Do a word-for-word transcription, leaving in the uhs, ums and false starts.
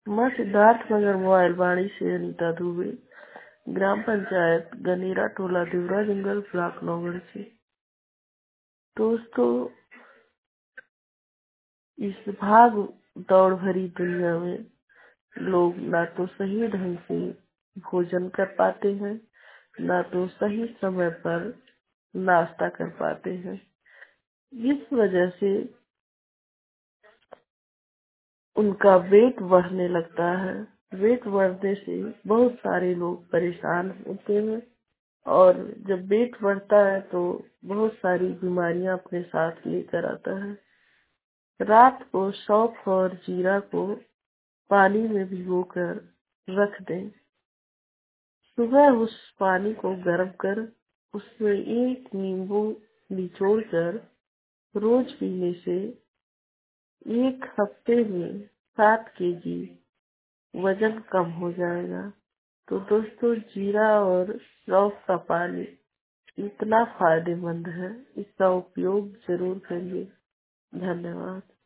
मैं सिद्धार्थ नगर मोबाइल वाणी से अनीता दुबे, ग्राम पंचायत गनेरा टोला देवरा जंगल ब्लॉक नौगढ़ से। दोस्तों, इस भाग दौड़ भरी दुनिया में लोग ना तो सही ढंग से भोजन कर पाते हैं, ना तो सही समय पर नाश्ता कर पाते हैं। इस वजह से उनका वेट बढ़ने लगता है। वेट बढ़ने से बहुत सारे लोग परेशान होते हैं और जब वेट बढ़ता है तो बहुत सारी बीमारियां अपने साथ लेकर आता है। रात को सौंफ और जीरा को पानी में भिगोकर रख दें। सुबह उस पानी को गर्म कर उसमें एक नींबू निचोड़कर रोज पीने से एक हफ्ते में सात केजी वजन कम हो जाएगा। तो दोस्तों, जीरा और सौंफ का पानी इतना फायदेमंद है, इसका उपयोग जरूर करिए। धन्यवाद।